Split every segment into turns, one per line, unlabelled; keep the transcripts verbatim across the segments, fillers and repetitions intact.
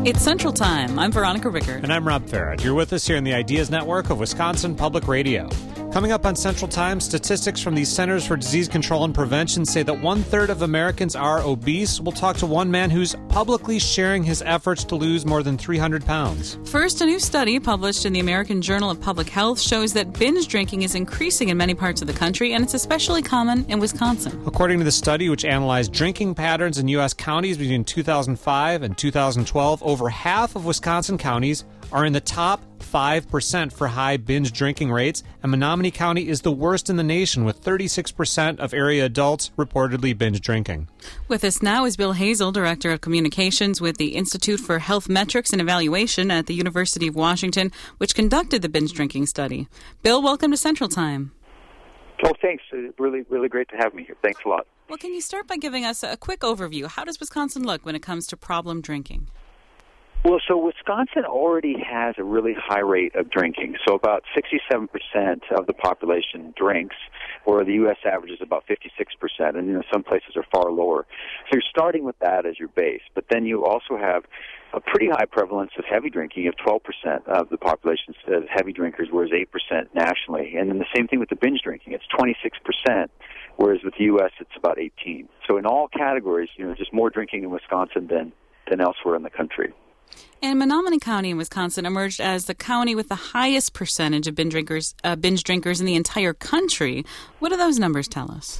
It's Central Time. I'm Veronica Rickert.
And I'm Rob Farrett. You're with us here in the Ideas Network of Wisconsin Public Radio. Coming up on Central Time, statistics from the Centers for Disease Control and Prevention say that one-third of Americans are obese. We'll talk to one man who's publicly sharing his efforts to lose more than three hundred pounds.
First, a new study published in the American Journal of Public Health shows that binge drinking is increasing in many parts of the country, and it's especially common in Wisconsin.
According to the study, which analyzed drinking patterns in U S counties between two thousand five and two thousand twelve, over half of Wisconsin counties are in the top five percent for high binge drinking rates, and Menominee County is the worst in the nation, with thirty-six percent of area adults reportedly binge drinking.
With us now is Bill Hazel, Director of Communications with the Institute for Health Metrics and Evaluation at the University of Washington, which conducted the binge drinking study. Bill, welcome to Central Time.
Oh, thanks. It's really, really great to have me here. Thanks a lot.
Well, can you start by giving us a quick overview? How does Wisconsin look when it comes to problem drinking?
Well, so Wisconsin already has a really high rate of drinking. So about sixty-seven percent of the population drinks, where the U S average is about fifty-six percent, and you know some places are far lower. So you're starting with that as your base. But then you also have a pretty high prevalence of heavy drinking. You have twelve percent of the population as heavy drinkers, whereas eight percent nationally. And then the same thing with the binge drinking. It's twenty-six percent, whereas with the U S it's about eighteen. So in all categories, you know, just more drinking in Wisconsin than, than elsewhere in the country.
And Menominee County in Wisconsin emerged as the county with the highest percentage of binge drinkers, uh, binge drinkers in the entire country. What do those numbers tell us?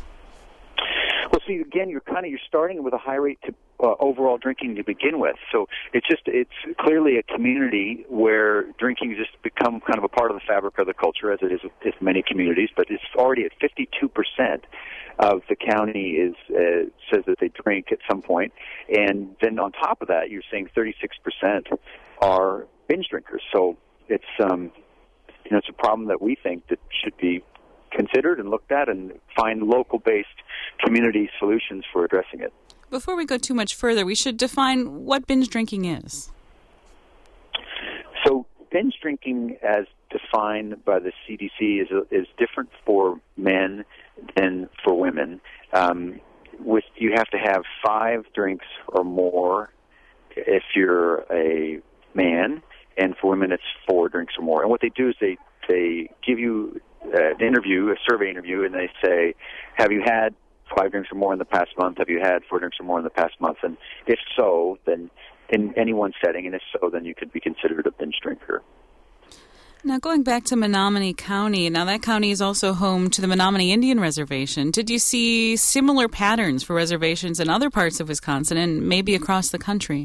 Well, see, again, you're kind of you're starting with a high rate to uh, overall drinking to begin with. So it's just it's clearly a community where drinking has just become kind of a part of the fabric of the culture, as it is with many communities. But it's already at fifty-two percent of the county is uh, says that they drink at some point, and then on top of that, you're saying thirty-six percent are binge drinkers. So it's um, you know it's a problem that we think that should be considered and looked at, and find local-based community solutions for addressing it.
Before we go too much further, we should define what binge drinking is.
So binge drinking, as defined by the C D C, is is different for men than for women. Um, with you have to have five drinks or more if you're a man, and for women it's four drinks or more. And what they do is they they give you uh, an interview, a survey interview, and they say, have you had five drinks or more in the past month? Have you had four drinks or more in the past month? And if so, then in any one setting, and if so, then you could be considered a binge drinker.
Now, going back to Menominee County, now that county is also home to the Menominee Indian Reservation. Did you see similar patterns for reservations in other parts of Wisconsin and maybe across the country?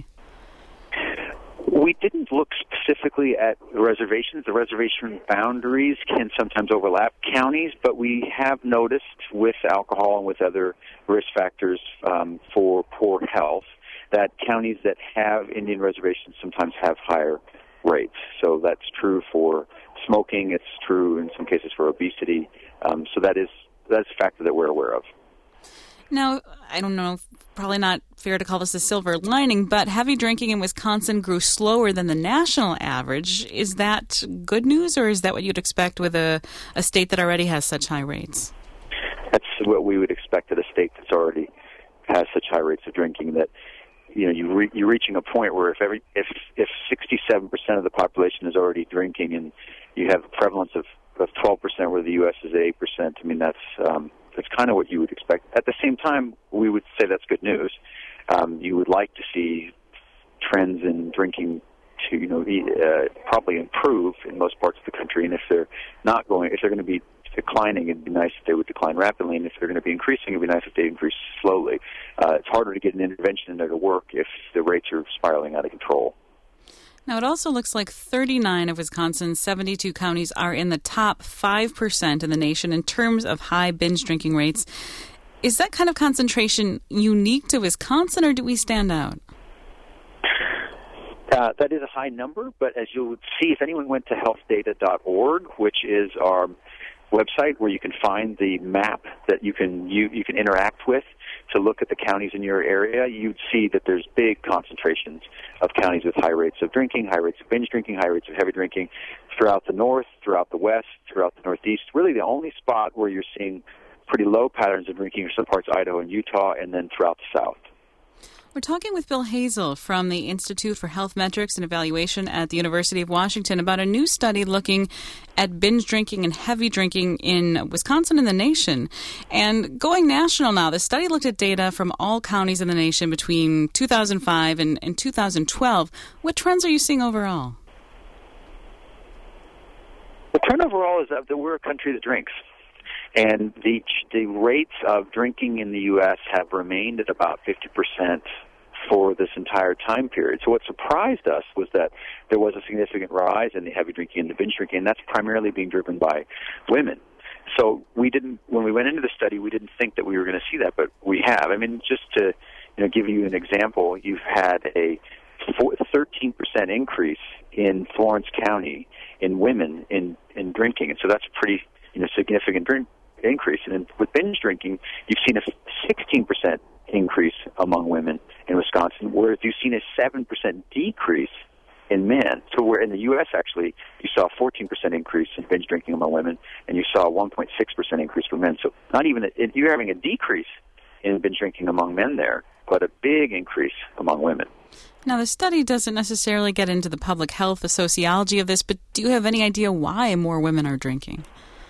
We didn't look specifically at the reservations. The reservation boundaries can sometimes overlap counties, but we have noticed with alcohol and with other risk factors um, for poor health that counties that have Indian reservations sometimes have higher rates. So that's true for smoking. It's true in some cases for obesity. Um, so that is that's a factor that we're aware of.
Now, I don't know, probably not fair to call this a silver lining, but heavy drinking in Wisconsin grew slower than the national average. Is that good news, or is that what you'd expect with a, a state that already has such high rates?
That's what we would expect at a state that's already has such high rates of drinking, that you know, you re- you're reaching a point where if every if if sixty-seven percent of the population is already drinking, and you have a prevalence of, of twelve percent where the U S is at eight percent, I mean, that's um, that's kind of what you would expect. At the same time, we would say that's good news. Um, you would like to see trends in drinking to, you know, uh, probably improve in most parts of the country, and if they're not going, if they're going to be declining, it'd be nice if they would decline rapidly, and if they're going to be increasing, it'd be nice if they increase slowly. Uh, it's harder to get an intervention in there to work if the rates are spiraling out of control.
Now, it also looks like thirty-nine of Wisconsin's seventy-two counties are in the top five percent in the nation in terms of high binge drinking rates. Is that kind of concentration unique to Wisconsin, or do we stand out?
Uh, that is a high number, but as you'll see, if anyone went to health data dot org, which is our website where you can find the map that you can you, you can interact with to look at the counties in your area, you'd see that there's big concentrations of counties with high rates of drinking, high rates of binge drinking, high rates of heavy drinking throughout the north, throughout the west, throughout the northeast. Really the only spot where you're seeing pretty low patterns of drinking are some parts of Idaho and Utah, and then throughout the south.
We're talking with Bill Hazel from the Institute for Health Metrics and Evaluation at the University of Washington about a new study looking at binge drinking and heavy drinking in Wisconsin and the nation. And going national now, the study looked at data from all counties in the nation between two thousand five and, and two thousand twelve. What trends are you seeing overall?
The trend overall is that we're a country that drinks. And the the rates of drinking in the U S have remained at about fifty percent for this entire time period. So what surprised us was that there was a significant rise in the heavy drinking and the binge drinking, and that's primarily being driven by women. So we didn't, when we went into the study, we didn't think that we were going to see that, but we have. I mean, just to you know, give you an example, you've had a thirteen percent increase in Florence County in women in, in drinking, and so that's a pretty you know, significant drink increase. And then with binge drinking, you've seen a sixteen percent increase among women in Wisconsin, whereas you've seen a seven percent decrease in men. So where in the U S actually, you saw a fourteen percent increase in binge drinking among women, and you saw a one point six percent increase for men. So not even, a, you're having a decrease in binge drinking among men there, but a big increase among women.
Now, the study doesn't necessarily get into the public health, the sociology of this, but do you have any idea why more women are drinking?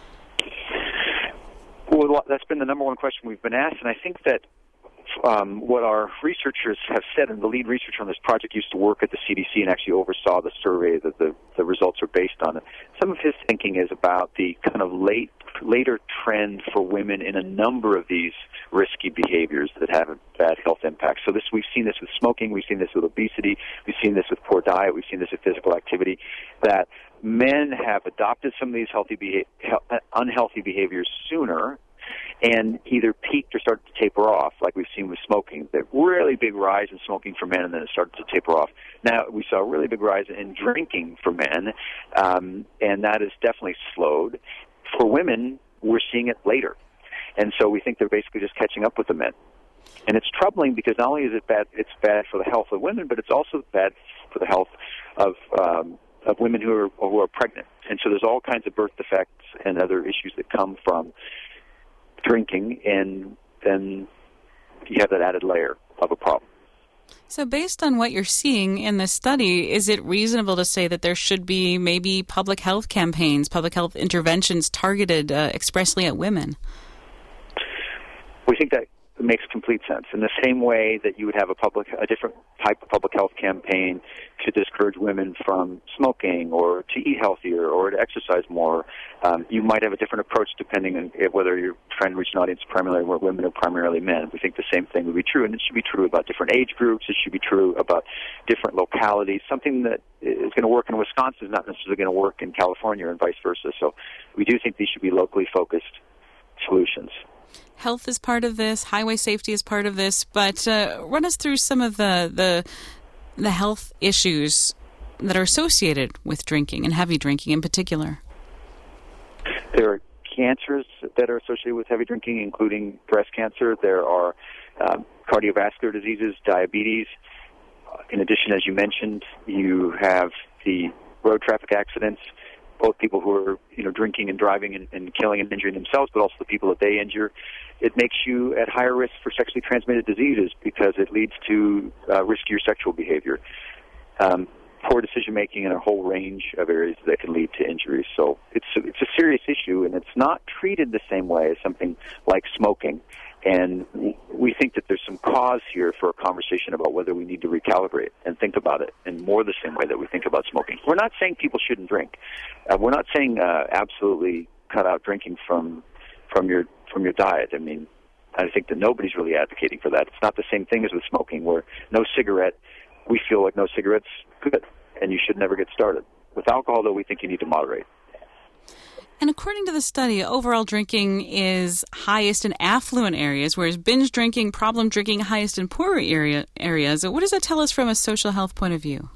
Well, that's been the number one question we've been asked, and I think that um, what our researchers have said, and the lead researcher on this project used to work at the C D C and actually oversaw the survey that the, the results are based on. Some of his thinking is about the kind of late later trend for women in a number of these risky behaviors that have a bad health impact. So this, we've seen this with smoking, we've seen this with obesity, we've seen this with poor diet, we've seen this with physical activity, that men have adopted some of these healthy beha- unhealthy behaviors sooner and either peaked or started to taper off, like we've seen with smoking. The really big rise in smoking for men, and then it started to taper off. Now, we saw a really big rise in drinking for men, um, and that has definitely slowed. For women, we're seeing it later. And so we think they're basically just catching up with the men. And it's troubling because not only is it bad, it's bad for the health of women, but it's also bad for the health of um, of women who are who are pregnant. And so there's all kinds of birth defects and other issues that come from drinking, and then you have that added layer of a problem.
So based on what you're seeing in this study, is it reasonable to say that there should be maybe public health campaigns, public health interventions targeted uh, expressly at women?
We think that makes complete sense. In the same way that you would have a public, a different type of public health campaign to discourage women from smoking or to eat healthier or to exercise more, um, you might have a different approach depending on whether you're trying to reach an audience primarily where women or primarily men. We think the same thing would be true, and it should be true about different age groups. It should be true about different localities. Something that is going to work in Wisconsin is not necessarily going to work in California and vice versa. So we do think these should be locally focused solutions.
Health is part of this, highway safety is part of this, but uh, run us through some of the, the the health issues that are associated with drinking and heavy drinking in particular.
There are cancers that are associated with heavy drinking, including breast cancer. There are um, cardiovascular diseases, diabetes. In addition, as you mentioned, you have the road traffic accidents, both people who are, you know, drinking and driving and, and killing and injuring themselves, but also the people that they injure. It makes you at higher risk for sexually transmitted diseases because it leads to uh, riskier sexual behavior, um, poor decision-making, and a whole range of areas that can lead to injuries. So it's a, it's a serious issue, and it's not treated the same way as something like smoking. And we think that there's some cause here for a conversation about whether we need to recalibrate and think about it in more the same way that we think about smoking. We're not saying people shouldn't drink. Uh, we're not saying uh, absolutely cut out drinking from from your from your diet. I mean, I think that nobody's really advocating for that. It's not the same thing as with smoking, where no cigarette, we feel like no cigarette's good, and you should never get started. With alcohol, though, we think you need to moderate.
And according to the study, overall drinking is highest in affluent areas, whereas binge drinking, problem drinking, highest in poorer area, areas. What does that tell us from a social health point of view?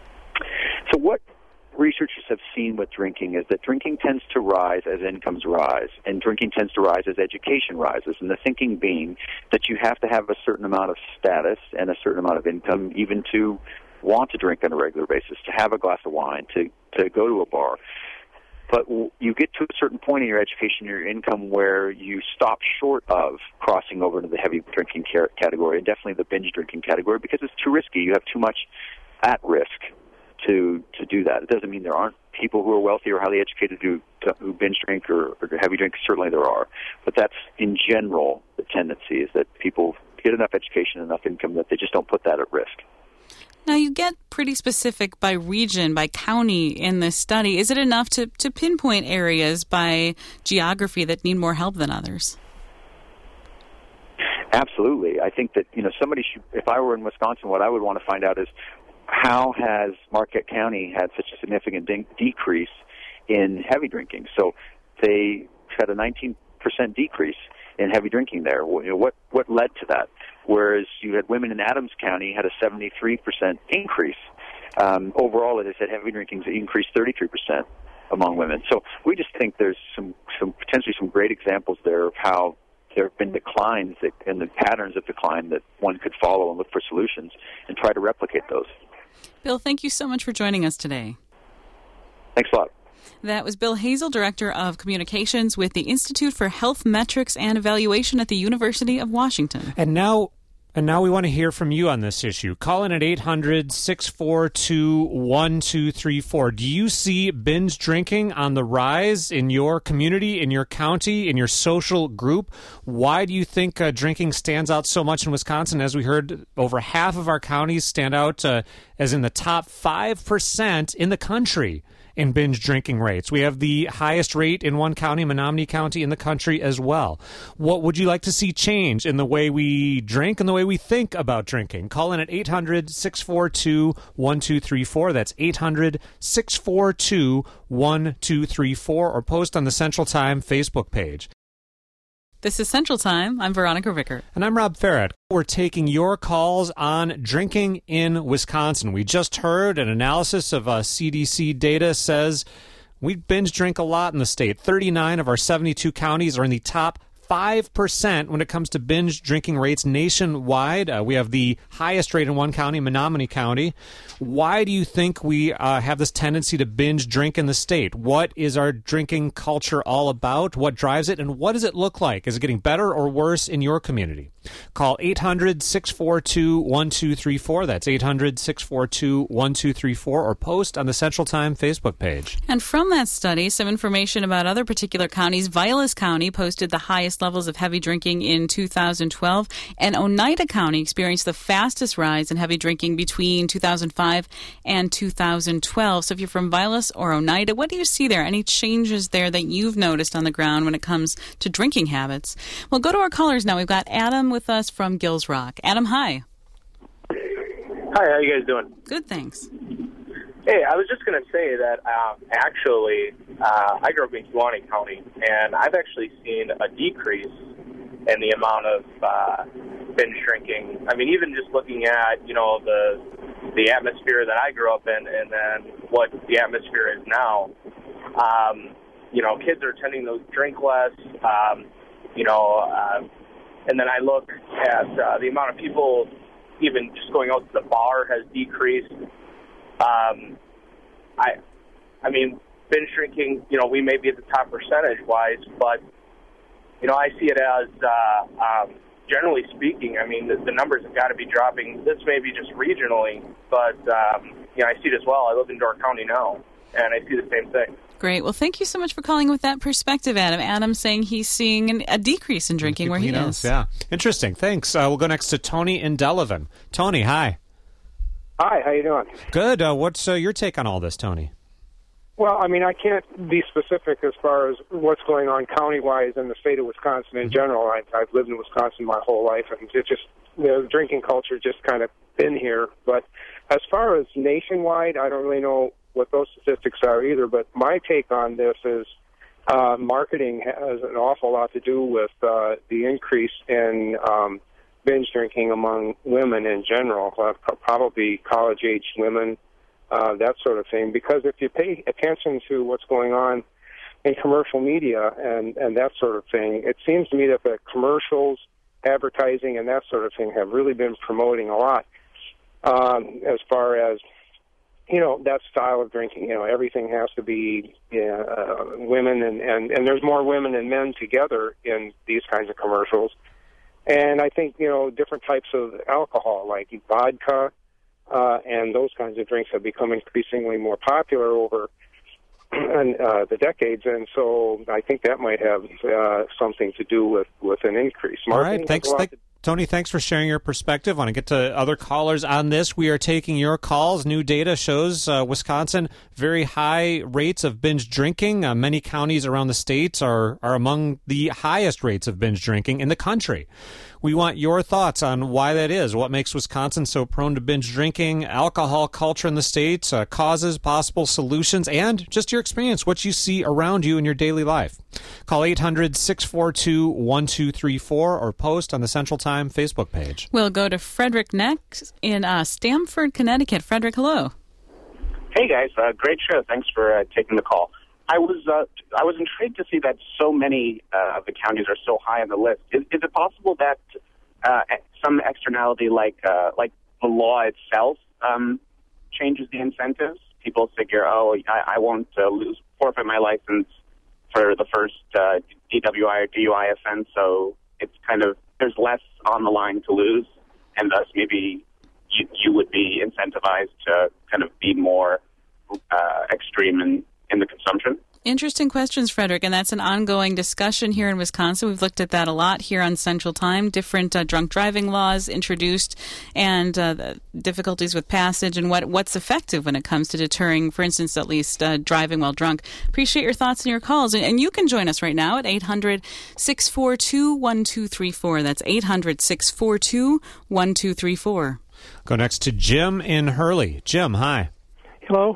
So what researchers have seen with drinking is that drinking tends to rise as incomes rise, and drinking tends to rise as education rises, and the thinking being that you have to have a certain amount of status and a certain amount of income even to want to drink on a regular basis, to have a glass of wine, to, to go to a bar. but w- you get to a certain point in your education, your income, where you stop short of crossing over to the heavy drinking ca- category, and definitely the binge drinking category, because it's too risky. You have too much at risk to to do that. It doesn't mean there aren't people who are wealthy or highly educated who, who binge drink or, or heavy drink. Certainly there are. But that's, in general, the tendency is that people get enough education, enough income that they just don't put that at risk.
Now, you get pretty specific by region, by county in this study. Is it enough to, to pinpoint areas by geography that need more help than others?
Absolutely. I think that, you know, somebody should, if I were in Wisconsin, what I would want to find out is how has Marquette County had such a significant de- decrease in heavy drinking? So they had a nineteen percent decrease in heavy drinking there. You know, what, what led to that? Whereas you had women in Adams County had a seventy-three percent increase. Um, overall, as I said, heavy drinking increased thirty-three percent among women. So we just think there's some, some potentially some great examples there of how there have been declines that, and the patterns of decline that one could follow and look for solutions and try to replicate those.
Bill, thank you so much for joining us today.
Thanks a lot.
That was Bill Hazel, Director of Communications with the Institute for Health Metrics and Evaluation at the University of Washington.
And now and now we want to hear from you on this issue. Call in at eight hundred, six four two, one two three four. Do you see binge drinking on the rise in your community, in your county, in your social group? Why do you think uh, drinking stands out so much in Wisconsin? As we heard, over half of our counties stand out uh, as in the top five percent in the country in binge drinking rates. We have the highest rate in one county, Menominee County, in the country as well. What would you like to see change in the way we drink and the way we think about drinking? Call in at eight hundred, six four two, one two three four. That's eight hundred, six four two, one two three four, or post on the Central Time Facebook page.
This is Central Time. I'm Veronica Rickert.
And I'm Rob Farrett. We're taking your calls on drinking in Wisconsin. We just heard an analysis of uh, C D C data says we binge drink a lot in the state. thirty-nine of our seventy-two counties are in the top five percent when it comes to binge drinking rates nationwide. Uh, we have the highest rate in one county, Menominee County. Why do you think we uh, have this tendency to binge drink in the state? What is our drinking culture all about? What drives it? And what does it look like? Is it getting better or worse in your community? Call eight hundred, six four two, one two three four. That's eight hundred, six four two, one two three four, or post on the Central Time Facebook page.
And from that study, some information about other particular counties. Vilas County posted the highest levels of heavy drinking in two thousand twelve, and Oneida County experienced the fastest rise in heavy drinking between two thousand five and two thousand twelve. So if you're from Vilas or Oneida, what do you see there? Any changes there that you've noticed on the ground when it comes to drinking habits? Well, go to our callers now. We've got Adam with us from Gills Rock. Adam, hi.
Hi, how you guys doing?
Good, thanks.
Hey, I was just going to say that um, actually uh, I grew up in Kewaunee County, and I've actually seen a decrease in the amount of uh, binge drinking. I mean, even just looking at, you know, the the atmosphere that I grew up in and then what the atmosphere is now, um, you know, kids are tending to drink less, um, you know, uh, and then I look at uh, the amount of people even just going out to the bar has decreased. Um, I, I mean, binge drinking, you know, we may be at the top percentage-wise, but, you know, I see it as, uh, um, generally speaking, I mean, the, the numbers have got to be dropping. This may be just regionally, but, um, you know, I see it as well. I live in Door County now, and I see the same thing.
Great. Well, thank you so much for calling with that perspective, Adam. Adam saying he's seeing an, a decrease in drinking where he,
he knows,
is.
Yeah. Interesting. Thanks. Uh, we'll go next to Tony in Delavan. Tony, hi.
Hi, how you doing?
Good. Uh, what's uh, your take on all this, Tony?
Well, I mean, I can't be specific as far as what's going on county-wise in the state of Wisconsin in general. I, I've lived in Wisconsin my whole life, and it's just the drinking culture just kind of been here. But as far as nationwide, I don't really know what those statistics are either. But my take on this is uh, marketing has an awful lot to do with uh, the increase in um, binge drinking among women in general, uh, probably college-aged women, uh, that sort of thing. Because if you pay attention to what's going on in commercial media and, and that sort of thing, it seems to me that the commercials, advertising, and that sort of thing have really been promoting a lot um, as far as you know, that style of drinking. You know, everything has to be uh, women, and, and, and there's more women and men together in these kinds of commercials. And I think, you know, different types of alcohol, like vodka, uh, and those kinds of drinks have become increasingly more popular over uh, the decades. And so I think that might have uh, something to do with, with an increase.
All right, thanks. Th- Tony, thanks for sharing your perspective. I want to get to other callers on this. We are taking your calls. New data shows uh, Wisconsin, very high rates of binge drinking. Uh, many counties around the state are, are among the highest rates of binge drinking in the country. We want your thoughts on why that is, what makes Wisconsin so prone to binge drinking, alcohol culture in the state, uh, causes, possible solutions, and just your experience, what you see around you in your daily life. Call eight hundred, six four two, one two three four or post on the Central Time Facebook page.
We'll go to Frederick next in uh, Stamford, Connecticut. Frederick, hello.
Hey, guys. Uh, great show. Thanks for uh, taking the call. I was uh, I was intrigued to see that so many uh, of the counties are so high on the list. Is, is it possible that uh, some externality, like uh, like the law itself, um, changes the incentives? People figure, oh, I, I won't uh, lose forfeit my license for the first uh, D W I or D U I offense, so it's kind of there's less on the line to lose, and thus maybe you, you would be incentivized to kind of be more uh, extreme in. in the consumption?
Interesting questions, Frederick, and that's an ongoing discussion here in Wisconsin. We've looked at that a lot here on Central Time, different uh, drunk driving laws introduced and uh, the difficulties with passage and what what's effective when it comes to deterring, for instance, at least uh, driving while drunk. Appreciate your thoughts and your calls, and, and you can join us right now at eight hundred, six four two, one two three four. That's eight hundred, six four two, one two three four.
Go next to Jim in Hurley. Jim, hi.
Hello.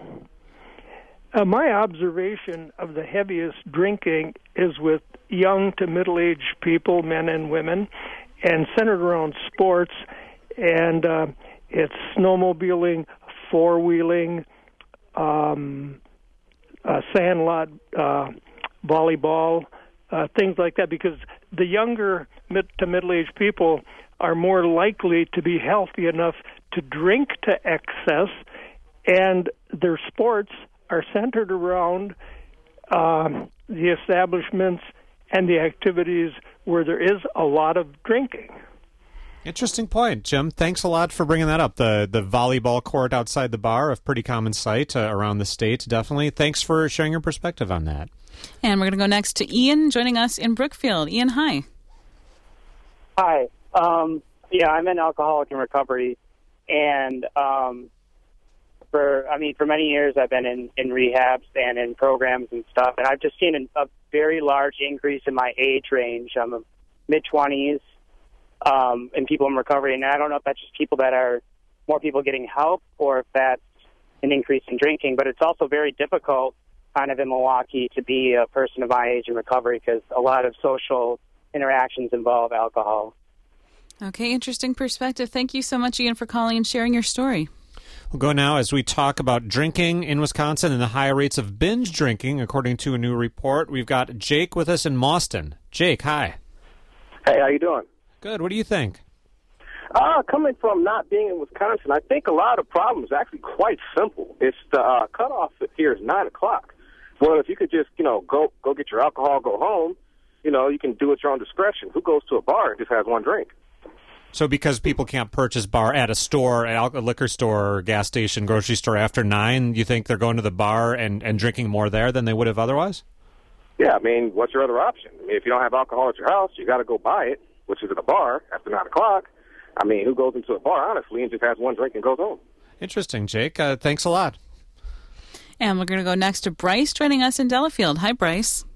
Uh, my observation of the heaviest drinking is with young to middle-aged people, men and women, and centered around sports, and uh, it's snowmobiling, four-wheeling, um, uh, sandlot, uh, volleyball, uh, things like that, because the younger mid to middle-aged people are more likely to be healthy enough to drink to excess, and their sports are centered around um, the establishments and the activities where there is a lot of drinking.
Interesting point, Jim. Thanks a lot for bringing that up. The the volleyball court outside the bar, a pretty common sight uh, around the state, definitely. Thanks for sharing your perspective on that.
And we're going to go next to Ian, joining us in Brookfield. Ian, hi.
Hi. Um, yeah, I'm in alcoholic and recovery, and um, For, I mean, for many years I've been in, in rehabs and in programs and stuff, and I've just seen a, a very large increase in my age range. I'm a mid-twenties, um, and people in recovery, and I don't know if that's just people that are, more people getting help, or if that's an increase in drinking, but it's also very difficult kind of in Milwaukee to be a person of my age in recovery because a lot of social interactions involve alcohol.
Okay, interesting perspective. Thank you so much, Ian, for calling and sharing your story.
We'll go now as we talk about drinking in Wisconsin and the high rates of binge drinking, according to a new report. We've got Jake with us in Mauston. Jake, hi.
Hey, how you doing?
Good. What do you think?
Uh, coming from not being in Wisconsin, I think a lot of the problem is actually quite simple. It's the uh, cutoff here is nine o'clock. Well, if you could just, you know, go go get your alcohol, go home, you know, you can do it at your own discretion. Who goes to a bar and just has one drink?
So because people can't purchase bar at a store, at a liquor store, or gas station, grocery store after nine, you think they're going to the bar and, and drinking more there than they would have otherwise?
Yeah, I mean, what's your other option? I mean, if you don't have alcohol at your house, you got to go buy it, which is at a bar after nine o'clock. I mean, who goes into a bar, honestly, and just has one drink and goes home?
Interesting, Jake. Uh, thanks a lot.
And we're going to go next to Bryce, joining us in Delafield. Hi, Bryce.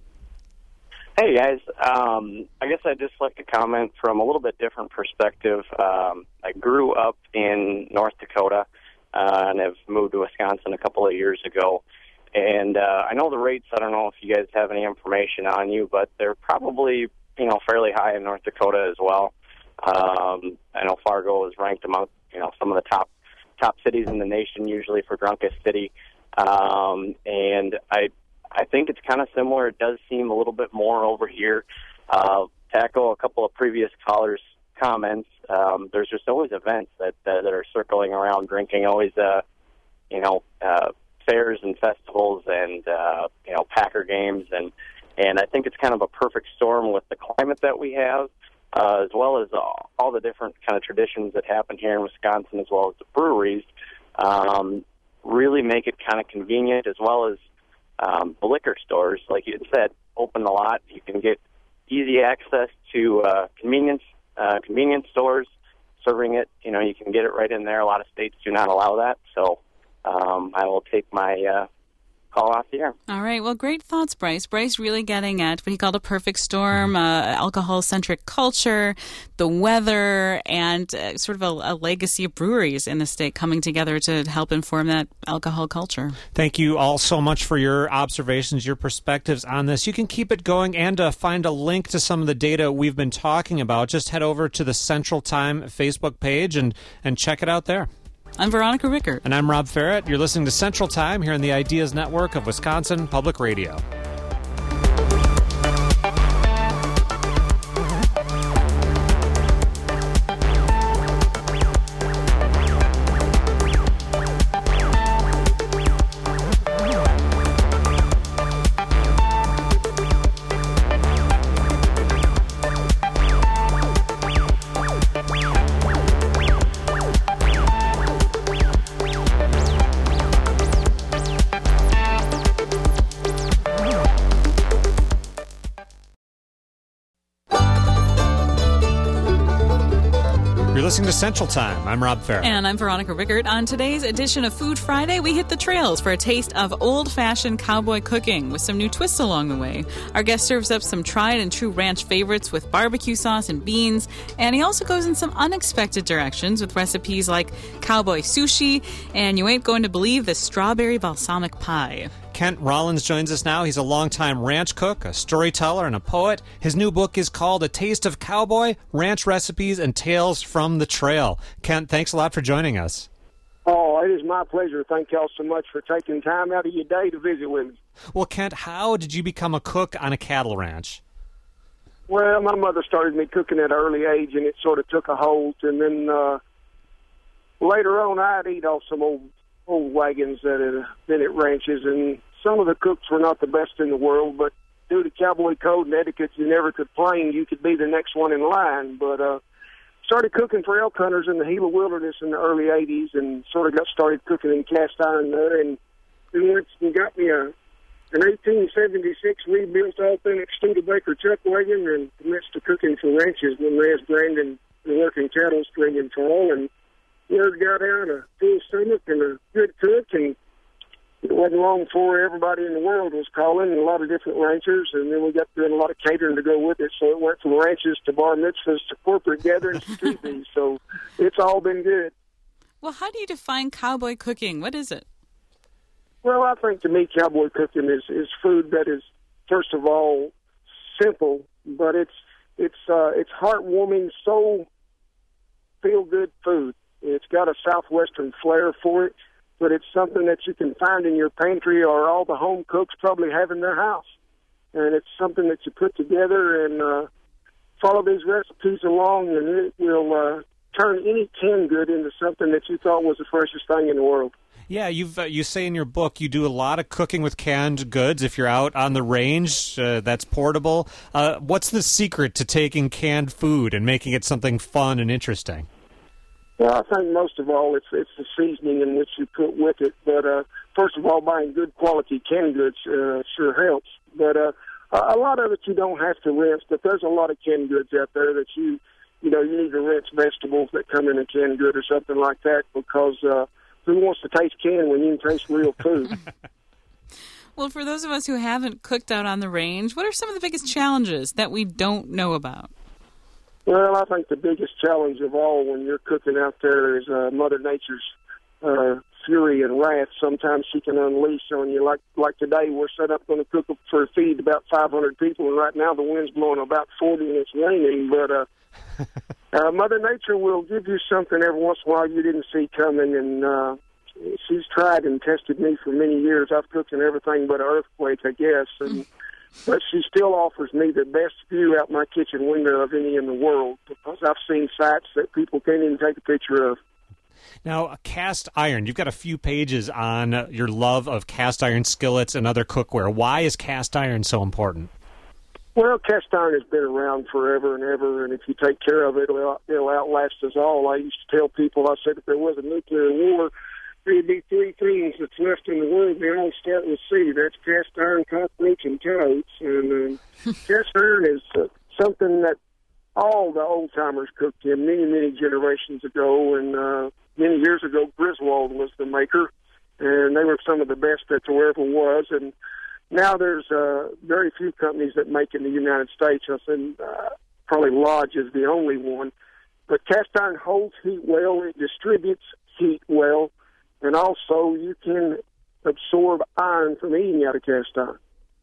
Hey, guys. Um, I guess I'd just like to comment from a little bit different perspective. Um, I grew up in North Dakota uh, and have moved to Wisconsin a couple of years ago. And uh, I know the rates, I don't know if you guys have any information on you, but they're probably, you know, fairly high in North Dakota as well. Um, I know Fargo is ranked among, you know, some of the top top cities in the nation, usually for drunkest city. Um, and I I think it's kind of similar. It does seem a little bit more over here. Uh, to echo a couple of previous callers' comments, um, there's just always events that, that that are circling around drinking. Always, uh, you know, uh, fairs and festivals and, uh, you know, Packer games. And, and I think it's kind of a perfect storm with the climate that we have, uh, as well as all, all the different kind of traditions that happen here in Wisconsin, as well as the breweries, um, really make it kind of convenient, as well as um, the liquor stores, like you had said, open a lot. You can get easy access to uh, convenience uh, convenience stores serving it. You know, you can get it right in there. A lot of states do not allow that, so um, I will take my uh, call off the air.
All right. Well, great thoughts, Bryce. Bryce really getting at what he called a perfect storm, uh, alcohol-centric culture, the weather, and uh, sort of a, a legacy of breweries in the state coming together to help inform that alcohol culture.
Thank you all so much for your observations, your perspectives on this. You can keep it going and uh, find a link to some of the data we've been talking about. Just head over to the Central Time Facebook page and, and check it out there.
I'm Veronica Rickert.
And I'm Rob Ferret. You're listening to Central Time here on the Ideas Network of Wisconsin Public Radio. Listening to Central Time. I'm Rob Farrell.
And I'm Veronica Rickert. On today's edition of Food Friday, we hit the trails for a taste of old-fashioned cowboy cooking with some new twists along the way. Our guest serves up some tried and true ranch favorites with barbecue sauce and beans, and he also goes in some unexpected directions with recipes like cowboy sushi, and you ain't going to believe the strawberry balsamic pie.
Kent Rollins joins us now. He's a longtime ranch cook, a storyteller, and a poet. His new book is called A Taste of Cowboy, Ranch Recipes and Tales from the Trail. Kent, thanks a lot for joining us.
Oh, it is my pleasure. Thank y'all so much for taking time out of your day to visit with me.
Well, Kent, how did you become a cook on a cattle ranch?
Well, my mother started me cooking at an early age, and it sort of took a hold. And then uh, later on, I'd eat off some old old wagons that had been at ranches, and some of the cooks were not the best in the world, but due to cowboy code and etiquette, you never could claim you could be the next one in line. But uh, started cooking for elk hunters in the Gila Wilderness in the early eighties, and sort of got started cooking in cast iron there, and then went and got me a an eighteen seventy-six rebuilt authentic Studebaker chuck wagon, and commenced to cooking for ranches when they was branding and working cattle stringing fall, and word got out, a full stomach and a good cook, and it wasn't long before everybody in the world was calling, and a lot of different ranchers, and then we got doing a lot of catering to go with it, so it went from ranches to bar mitzvahs to corporate gatherings to street fees, so it's all been good.
Well, how do you define cowboy cooking? What is it?
Well, I think to me cowboy cooking is, is food that is, first of all, simple, but it's it's uh, it's heartwarming, soul feel-good food. It's got a southwestern flair for it, but it's something that you can find in your pantry or all the home cooks probably have in their house. And it's something that you put together and uh, follow these recipes along, and it will uh, turn any canned good into something that you thought was the freshest thing in the world.
Yeah, you've uh, you say in your book you do a lot of cooking with canned goods. If you're out on the range, uh, that's portable. Uh, what's the secret to taking canned food and making it something fun and interesting?
Well, I think most of all it's it's the seasoning in which you put with it. But uh, first of all, buying good quality canned goods uh, sure helps. But uh, a lot of it you don't have to rinse. But there's a lot of canned goods out there that you you know you need to rinse vegetables that come in a canned good or something like that, because uh, who wants to taste canned when you can taste real food?
Well, for those of us who haven't cooked out on the range, what are some of the biggest challenges that we don't know about?
Well, I think the biggest challenge of all when you're cooking out there is uh, Mother Nature's uh, fury and wrath. Sometimes she can unleash on you. Like like today, we're set up going to cook for a feed about five hundred people, and right now the wind's blowing about forty and it's raining. But uh, uh, Mother Nature will give you something every once in a while you didn't see coming, and uh, she's tried and tested me for many years. I've cooked in everything but an earthquake, I guess, and but she still offers me the best view out my kitchen window of any in the world, because I've seen sights that people can't even take a picture of.
Now, cast iron. You've got a few pages on uh, your love of cast iron skillets and other cookware. Why is cast iron so important?
Well, cast iron has been around forever and ever, and if you take care of it, it'll, it'll outlast us all. I used to tell people, I said, if there was a nuclear war, there'd be three things that's left in the world. They all start with C. That's cast iron, cockroach, and toads. And uh, cast iron is uh, something that all the old-timers cooked in many, many generations ago. And uh, many years ago, Griswold was the maker, and they were some of the best that there ever was. And now there's uh, very few companies that make in the United States. I think uh, probably Lodge is the only one. But cast iron holds heat well. It distributes heat well. And also you can absorb iron from eating out of cast iron.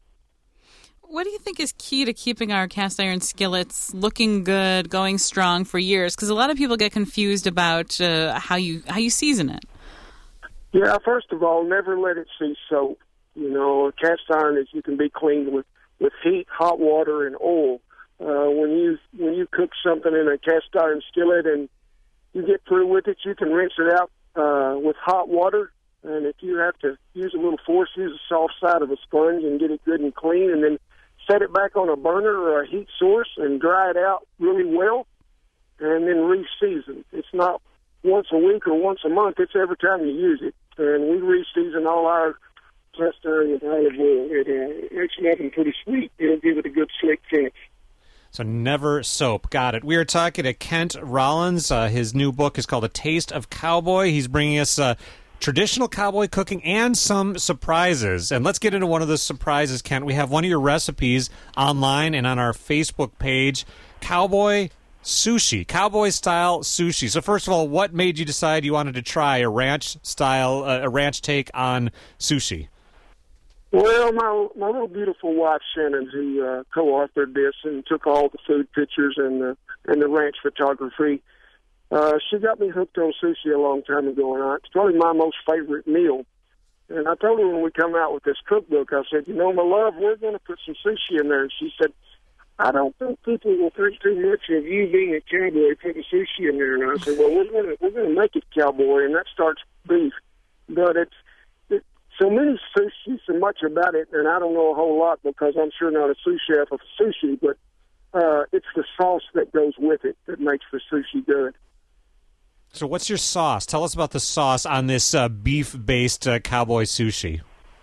What do you think is key to keeping our cast iron skillets looking good, going strong for years? Because a lot of people get confused about uh, how you how you season it.
Yeah, first of all, never let it see soap. You know, cast iron is you can be cleaned with, with heat, hot water, and oil. Uh, when you when you cook something in a cast iron skillet and you get through with it, you can rinse it out uh, with hot water. And if you have to use a little force, use the soft side of a sponge and get it good and clean, and then set it back on a burner or a heat source and dry it out really well, and then re-season. It's not once a week or once a month. It's every time you use it. And we re-season all our cast iron with olive oil. It uh, makes nothing pretty sweet. It'll give it a good slick finish.
So never soap. Got it. We are talking to Kent Rollins. Uh, his new book is called A Taste of Cowboy. He's bringing us uh, traditional cowboy cooking and some surprises. And let's get into one of those surprises, Kent. We have one of your recipes online and on our Facebook page, Cowboy Sushi, cowboy-style sushi. So first of all, what made you decide you wanted to try a ranch-style, uh, a ranch take on sushi?
Well, my my little beautiful wife Shannon, who uh, co-authored this and took all the food pictures and the and the ranch photography, uh, she got me hooked on sushi a long time ago, and it's probably my most favorite meal. And I told her when we come out with this cookbook, I said, you know, my love, we're going to put some sushi in there. And she said, I don't think people will think too much of you being a cowboy putting sushi in there. And I said, well, we're going to we're going to make it cowboy, and that starts beef, but it's so many sushi, so much about it, and I don't know a whole lot because I'm sure not a sous chef of sushi, but uh, it's the sauce that goes with it that makes the sushi good.
So what's your sauce? Tell us about the sauce on this uh, beef-based uh, cowboy sushi.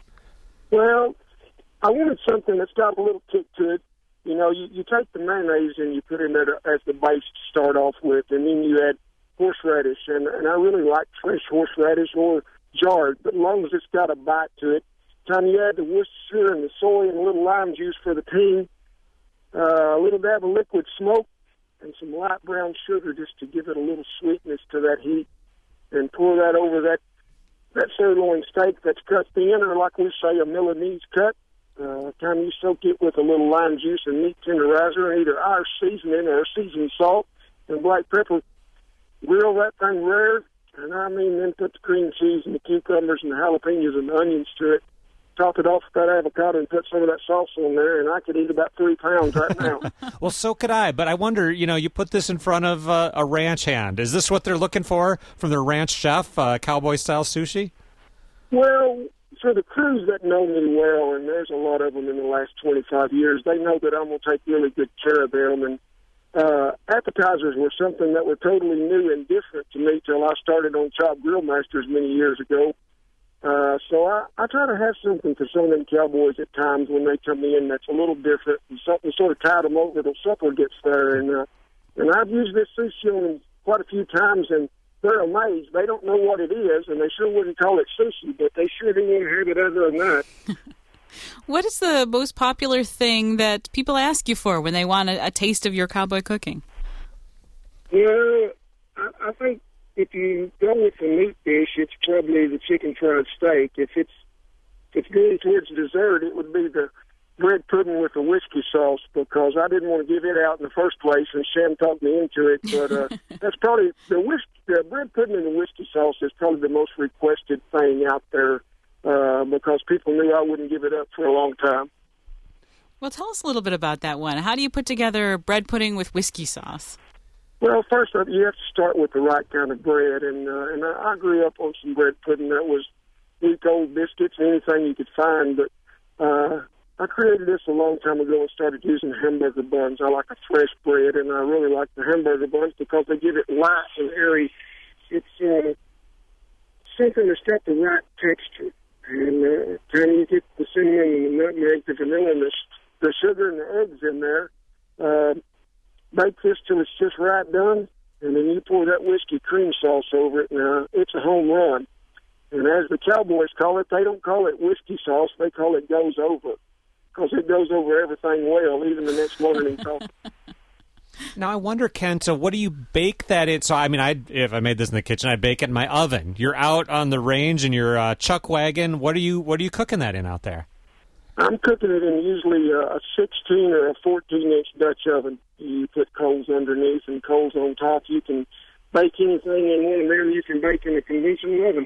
Well, I wanted something that's got a little kick to it. You know, you, you take the mayonnaise and you put it in there as the base to start off with, and then you add horseradish, and, and I really like fresh horseradish or jarred, but as long as it's got a bite to it. Time you add the Worcestershire and the soy and a little lime juice for the team, uh, a little dab of liquid smoke, and some light brown sugar just to give it a little sweetness to that heat, and pour that over that that sirloin steak that's cut thin, or like we say, a Milanese cut. Uh, time you soak it with a little lime juice and meat tenderizer, and either our seasoning or seasoned salt and black pepper. Grill that thing rare. And I mean, then put the cream cheese and the cucumbers and the jalapenos and the onions to it. Top it off with that avocado and put some of that sauce on there, and I could eat about three pounds right now.
Well, so could I, but I wonder, you know, you put this in front of uh, a ranch hand. Is this what they're looking for from their ranch chef, uh, cowboy-style sushi?
Well, for the crews that know me well, and there's a lot of them in the last twenty-five years, they know that I'm going to take really good care of them, and Uh, appetizers were something that were totally new and different to me till I started on Chop Grill Masters many years ago. Uh, so I, I try to have something for some of them cowboys at times when they come in that's a little different, and something sort of tide them over till supper gets there. And uh, and I've used this sushi on them quite a few times, and they're amazed. They don't know what it is, and they sure wouldn't call it sushi, but they sure do want to have it other than that.
What is the most popular thing that people ask you for when they want a, a taste of your cowboy cooking?
Yeah, I, I think if you go with the meat dish, it's probably the chicken fried steak. If it's if it's going towards dessert, it would be the bread pudding with the whiskey sauce, because I didn't want to give it out in the first place, and Shem talked me into it. But uh, that's probably the whiskey, the bread pudding and the whiskey sauce is probably the most requested thing out there. Uh, because people knew I wouldn't give it up for a long time.
Well, tell us a little bit about that one. How do you put together bread pudding with whiskey sauce?
Well, first up, you have to start with the right kind of bread, and uh, and I, I grew up on some bread pudding that was week-old biscuits, anything you could find, but uh, I created this a long time ago and started using hamburger buns. I like a fresh bread, and I really like the hamburger buns because they give it light and airy. It's uh, something that's got the right texture. And uh, time you get the cinnamon and the nutmeg, the vanilla, and the, the sugar and the eggs in there, uh, bake this till it's just right done, and then you pour that whiskey cream sauce over it, and uh, it's a home run. And as the cowboys call it, they don't call it whiskey sauce, they call it goes over, because it goes over everything well, even the next morning in coffee.
Now, I wonder, Kent, uh, what do you bake that in? So, I mean, I if I made this in the kitchen, I'd bake it in my oven. You're out on the range in your uh, chuck wagon. What are you What are you cooking that in out there?
I'm cooking it in usually a sixteen or a fourteen inch Dutch oven. You put coals underneath and coals on top. You can bake anything in one of them. You can bake in a conventional oven.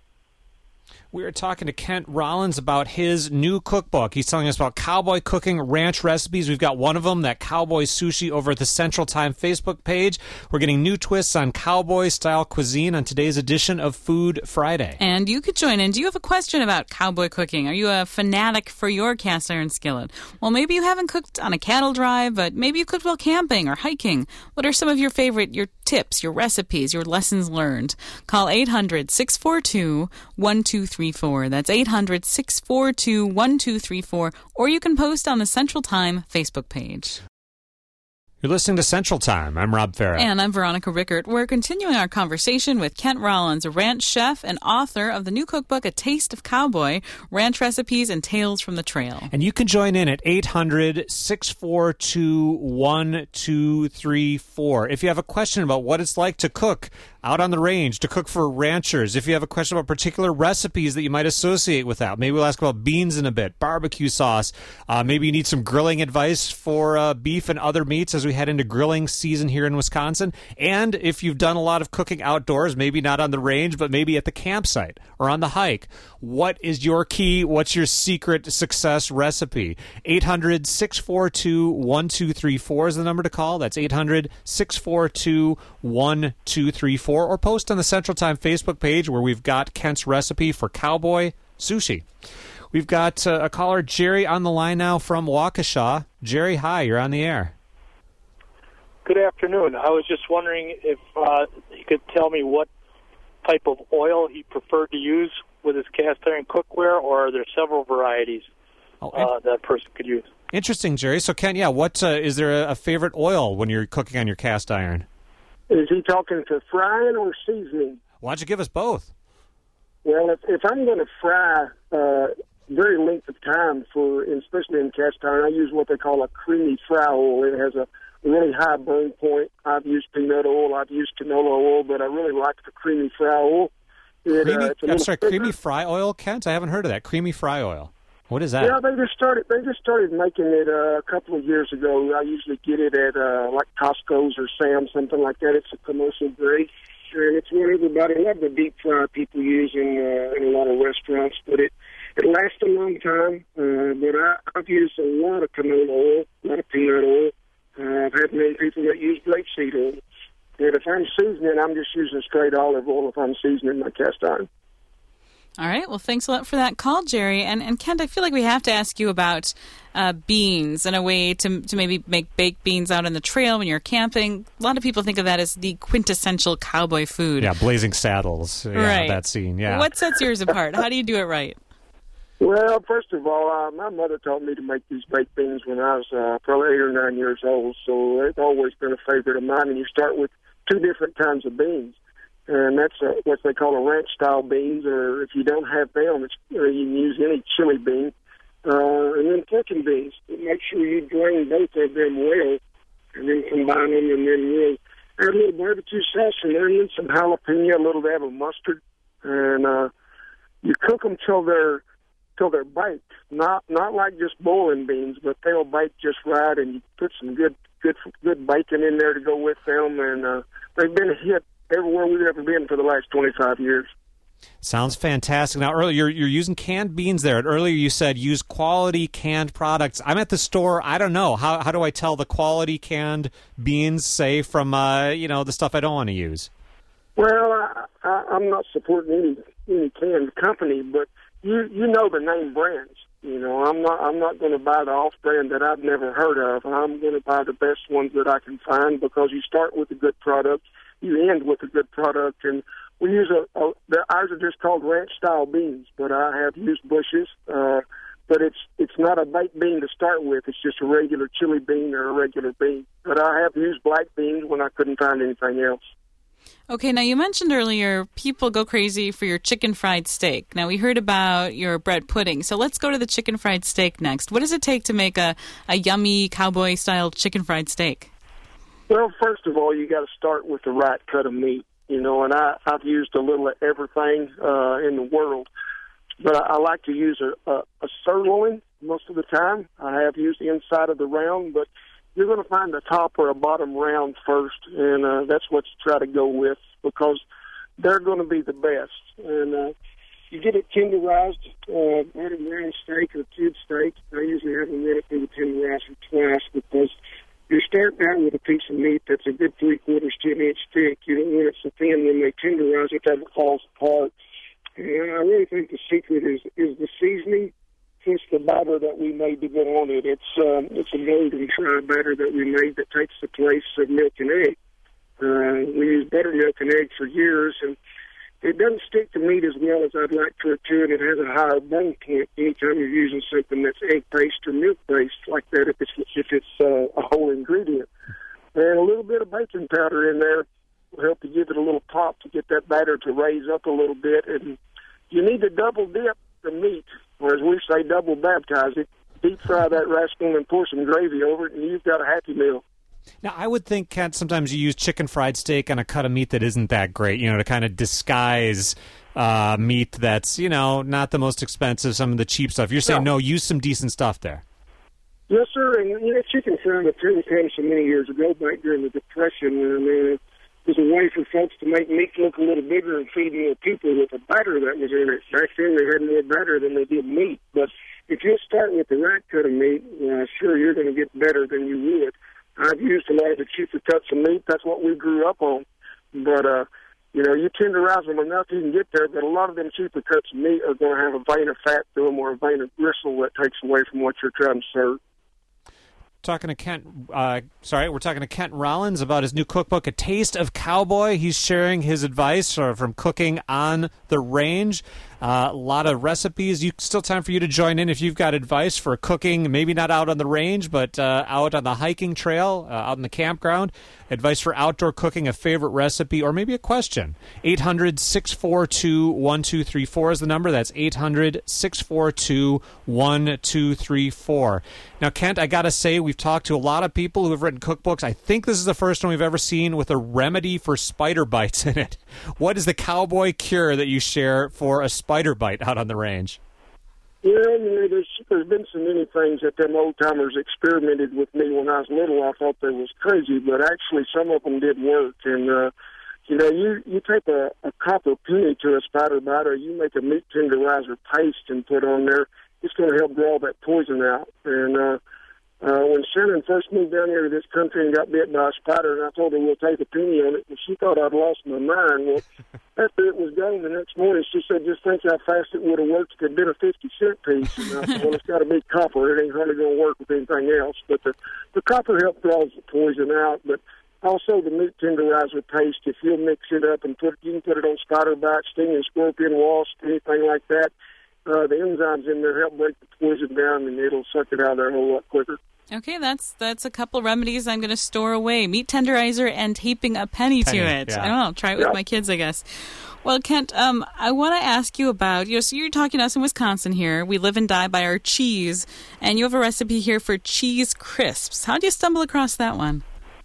We were talking to Kent Rollins about his new cookbook. He's telling us about cowboy cooking ranch recipes. We've got one of them, that cowboy sushi, over at the Central Time Facebook page. We're getting new twists on cowboy-style cuisine on today's edition of Food Friday.
And you could join in. Do you have a question about cowboy cooking? Are you a fanatic for your cast iron skillet? Well, maybe you haven't cooked on a cattle drive, but maybe you cooked while camping or hiking. What are some of your favorite, your tips, your recipes, your lessons learned? Call eight hundred, six four two, one two three four. That's eight hundred, six four two, one two three four. Or you can post on the Central Time Facebook page.
You're listening to Central Time. I'm Rob Farah.
And I'm Veronica Rickert. We're continuing our conversation with Kent Rollins, a ranch chef and author of the new cookbook, A Taste of Cowboy, Ranch Recipes and Tales from the Trail.
And you can join in at eight hundred, six four two, one two three four. If you have a question about what it's like to cook out on the range, to cook for ranchers, if you have a question about particular recipes that you might associate with that, maybe we'll ask about beans in a bit, barbecue sauce, uh, maybe you need some grilling advice for uh, beef and other meats as we head into grilling season here in Wisconsin. And if you've done a lot of cooking outdoors, maybe not on the range, but maybe at the campsite or on the hike, what is your key? What's your secret success recipe? eight hundred, six four two, one two three four is the number to call. That's eight hundred, six four two, one two three four. Or post on the Central Time Facebook page where we've got Kent's recipe for cowboy sushi. We've got uh, a caller, Jerry, on the line now from Waukesha. Jerry, hi, you're on the air.
Good afternoon. I was just wondering if uh, you could tell me what type of oil he preferred to use with his cast iron cookware, or are there several varieties
oh,
uh, that a person could use?
Interesting, Jerry. So, Kent, yeah, what uh, is there a, a favorite oil when you're cooking on your cast iron?
Is he talking to frying or seasoning?
Why don't you give us both?
Well, if, if I'm going to fry uh, very length of time, for especially in cast iron, I use what they call a creamy fry oil. It has a really high burn point. I've used peanut oil, I've used canola oil, but I really like the creamy fry oil. It,
creamy,
uh,
I'm sorry, thicker. Creamy fry oil, Kent? I haven't heard of that. Creamy fry oil. What is that?
Yeah, they just started. They just started making it uh, a couple of years ago. I usually get it at uh, like Costco's or Sam's, something like that. It's a commercial grade, and it's what everybody, a lot of the deep fry people use in uh, in a lot of restaurants. But it it lasts a long time. Uh, but I, I've used a lot of canola oil, a lot of peanut oil. Uh, I've had many people that use grapeseed oil. And if I'm seasoning, I'm just using straight olive oil if I'm seasoning my cast iron.
All right. Well, thanks a lot for that call, Jerry. And, and Kent, I feel like we have to ask you about uh, beans and a way to to maybe make baked beans out on the trail when you're camping. A lot of people think of that as the quintessential cowboy food.
Yeah, Blazing Saddles. Yeah,
right.
That scene, yeah.
What sets yours apart? How do you do it right?
Well, first of all, uh, my mother taught me to make these baked beans when I was uh, probably eight or nine years old, so it's always been a favorite of mine. And you start with two different kinds of beans. And that's a, what they call a ranch-style beans, or if you don't have them, it's, or you can use any chili bean. Uh, and then cooking beans. Make sure you drain both of them well, and then combine them, and then we'll add a little barbecue sauce and onion, some jalapeno, a little dab of mustard, and uh, you cook them till they're till they're baked. Not not like just boiling beans, but they'll bake just right, and you put some good good good bacon in there to go with them, and uh, they've been a hit everywhere we've ever been for the last twenty-five years.
Sounds fantastic. Now, earlier you're, you're using canned beans there. And earlier you said use quality canned products. I'm at the store. I don't know. How how do I tell the quality canned beans, say, from uh, you know the stuff I don't want to use?
Well, I, I, I'm not supporting any any canned company, but you you know the name brands. You know, I'm not I'm not going to buy the off brand that I've never heard of. I'm going to buy the best ones that I can find because you start with a good product, you end with a good product, and we use a, a ours are just called ranch style beans, but I have used bushes. Uh, but it's it's not a baked bean to start with. It's just a regular chili bean or a regular bean. But I have used black beans when I couldn't find anything else.
Okay, now you mentioned earlier people go crazy for your chicken fried steak. Now we heard about your bread pudding, so let's go to the chicken fried steak next. What does it take to make a, a yummy cowboy-style chicken fried steak?
Well, first of all, you got to start with the right cut of meat. You know, and I, I've used a little of everything uh, in the world. But I, I like to use a, a, a sirloin most of the time. I have used the inside of the round, but you're going to find the top or a bottom round first, and uh, that's what you try to go with because they're going to be the best. And uh, you get it tenderized, uh, bottom round steak or cube steak. I usually have them run it through the tenderizer twice because you start out with a piece of meat that's a good three-quarters to an inch thick. You don't want it so thin when they tenderize it that it falls apart. And I really think the secret is is the seasoning plus the batter that we made to go on it. It's um, it's a golden try batter that we made that takes the place of milk and egg. Uh, we use buttermilk and egg for years, and it doesn't stick to meat as well as I'd like for it to, and it has a higher bone point anytime you're using something that's egg-based or milk-based like that if it's, if it's uh, a whole ingredient. And a little bit of baking powder in there will help to give it a little pop to get that batter to raise up a little bit. And you need to double dip the meat, or as we say, double baptize it. Deep fry that rascal and pour some gravy over it, and you've got a happy meal.
Now, I would think, Kent, sometimes you use chicken fried steak on a cut of meat that isn't that great, you know, to kind of disguise uh, meat that's, you know, not the most expensive, some of the cheap stuff. You're saying, no, no use some decent stuff there.
Yes, sir, and, you know, chicken fried was really famous so many years ago, back during the Depression, and uh, it was a way for folks to make meat look a little bigger and feed more people with the batter that was in it. Back then, they had more batter than they did meat, but if you start with the right cut of meat, uh, sure, you're going to get better than you would. I've used a lot of the cheaper cuts of meat. That's what we grew up on. But, uh, you know, you tenderize them enough you can get there, but a lot of them cheaper cuts of meat are going to have a vein of fat to them or a vein of gristle that takes away from what you're trying to serve.
Talking to Kent, uh, sorry, we're talking to Kent Rollins about his new cookbook, A Taste of Cowboy. He's sharing his advice uh, from cooking on the range. Uh, a lot of recipes. You still time for you to join in if you've got advice for cooking, maybe not out on the range, but uh, out on the hiking trail, uh, out in the campground. Advice for outdoor cooking, a favorite recipe, or maybe a question. eight hundred, six four two, one two three four is the number. That's eight hundred, six four two, one two three four. Now, Kent, I got to say, we've talked to a lot of people who have written cookbooks. I think this is the first one we've ever seen with a remedy for spider bites in it. What is the cowboy cure that you share for a spider bite out on the range?
Yeah, you know, there's, there's been so many things that them old-timers experimented with me when I was little. I thought they was crazy, but actually some of them did work. And, uh, you know, you, you take a, a copper penny to a spider bite, or you make a meat tenderizer paste and put on there, it's going to help draw that poison out. And uh, uh, when Shannon first moved down here to this country and got bit by a spider, and I told her we'll take a penny on it, and she thought I'd lost my mind. Well, after it was gone the next morning, she said, just think how fast it would have worked if it had been a fifty-cent piece. And I said, well, it's got to be copper. It ain't hardly going to work with anything else. But the, the copper helps draw the poison out. But also the meat tenderizer paste, if you'll mix it up and put you can put it on spider bites, stinging scorpion, wasp, anything like that. Uh, the enzymes in there help break the poison down, and it'll suck it out of there a whole lot quicker.
Okay, that's that's a couple remedies I'm going to store away. Meat tenderizer and taping a penny, penny to it. Yeah. I don't know. Try it with yeah. my kids, I guess. Well, Kent, um, I want to ask you about, you know, so you're talking to us in Wisconsin here. We live and die by our cheese, and you have a recipe here for cheese crisps. How did you stumble across that one?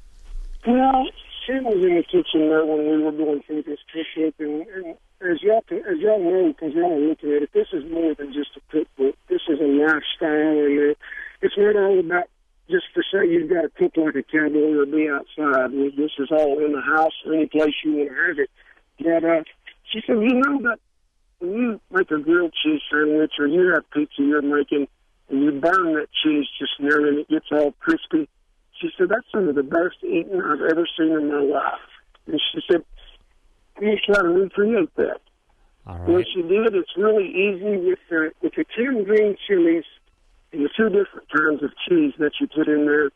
Well, she was in the kitchen there when we were going through this cookbook, and, and as y'all as y'all know, because y'all are looking at it, this is more than just a cookbook. This is a lifestyle, and uh, it's not all about just to say you've got to cook like a cowboy or be outside. This is all in the house or any place you want to have it. But uh, she said, you know, that
when you make a grilled cheese sandwich or you have pizza you're making and you burn that cheese just near and it gets all crispy, she said, that's some of the best eating I've ever seen in my life. And she said, I'm going to try to recreate that.
All right.
Well, she did. It's really easy with the, with the ten green chilies and the two different kinds of cheese that you put in there.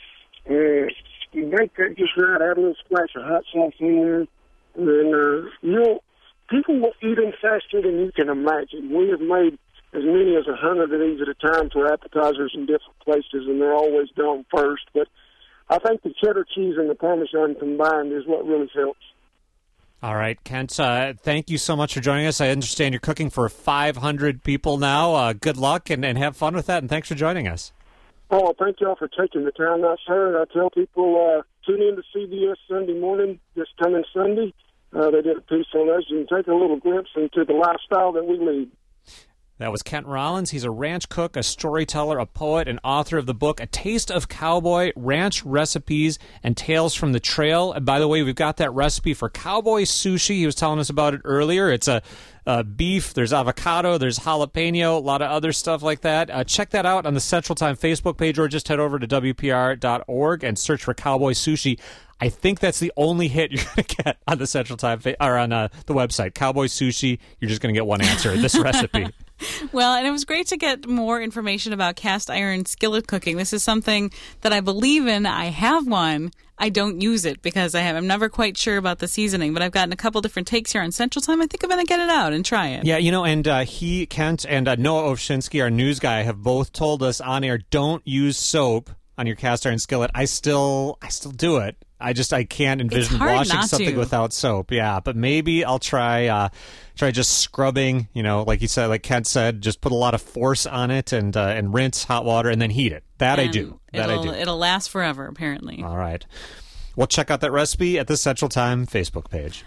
And you make that just right, add a little splash of hot sauce in there, and then uh, you'll, people will eat them faster than you can imagine. We have made as many as a hundred of these at a time for appetizers in different places, and they're always done first. But I think the cheddar cheese and the Parmesan combined is what really helps.
All right, Kent, uh, thank you so much for joining us. I understand you're cooking for five hundred people now. Uh, good luck and, and have fun with that, and thanks for joining us.
Oh, thank y'all for taking the time out, sir. I tell people, uh, tune in to C B S Sunday morning this coming Sunday. Uh, they did a piece on us. You can take a little glimpse into the lifestyle that we lead.
That was Kent Rollins. He's a ranch cook, a storyteller, a poet, and author of the book A Taste of Cowboy, Ranch Recipes and Tales from the Trail. And by the way, we've got that recipe for cowboy sushi. He was telling us about it earlier. It's a, a beef, there's avocado, there's jalapeno, a lot of other stuff like that. Uh, check that out on the Central Time Facebook page, or just head over to W P R dot org and search for cowboy sushi. I think that's the only hit you're going to get on the Central Time fa- or on uh, the website. Cowboy sushi, you're just going to get one answer, this recipe.
Well, and it was great to get more information about cast iron skillet cooking. This is something that I believe in. I have one. I don't use it because I have, I'm never quite sure about the seasoning, but I've gotten a couple different takes here on Central Time. I think I'm going to get it out and try it.
Yeah, you know, and uh, he, Kent, and uh, Noah Ovshinsky, our news guy, have both told us on air, don't use soap on your cast iron skillet. I still, I still do it. I just I can't envision washing something
to.
without soap. Yeah, but maybe I'll try uh, try just scrubbing. You know, like you said, like Kent said, just put a lot of force on it and uh, and rinse hot water and then heat it. That
and
I do. That
it'll,
I do.
It'll last forever, apparently.
All right. Well, check out that recipe at the Central Time Facebook page.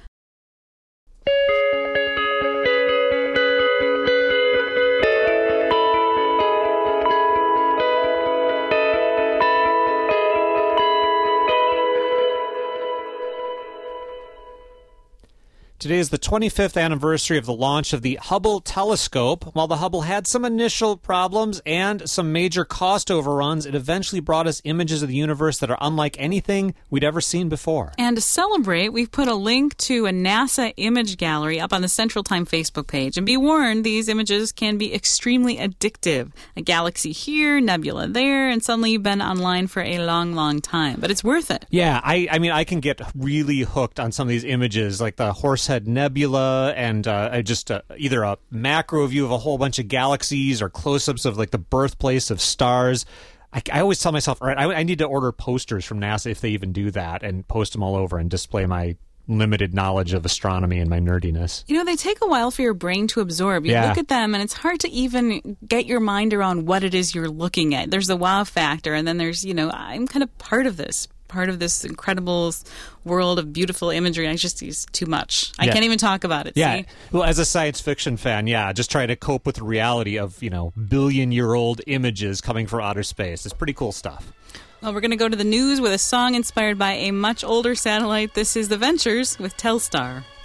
Today is the twenty-fifth anniversary of the launch of the Hubble telescope. While the Hubble had some initial problems and some major cost overruns, it eventually brought us images of the universe that are unlike anything we'd ever seen before.
And to celebrate, we've put a link to a NASA image gallery up on the Central Time Facebook page. And be warned, these images can be extremely addictive. A galaxy here, nebula there, and suddenly you've been online for a long, long time. But it's worth it.
Yeah, I, I mean, I can get really hooked on some of these images, like the Horsehead Nebula, and uh, just uh, either a macro view of a whole bunch of galaxies or close-ups of like the birthplace of stars. I, I always tell myself, all right, I, I need to order posters from NASA if they even do that, and post them all over and display my limited knowledge of astronomy and my nerdiness.
You know, they take a while for your brain to absorb. You
yeah.
look at them, and it's hard to even get your mind around what it is you're looking at. There's the wow factor, and then there's, you know, I'm kind of part of this. part of this incredible world of beautiful imagery. I just use too much. I
yeah.
can't even talk about it.
Yeah.
See?
Well, as a science fiction fan, yeah, just try to cope with the reality of, you know, billion-year-old images coming from outer space. It's pretty cool stuff.
Well, we're going to go to the news with a song inspired by a much older satellite. This is The Ventures with Telstar.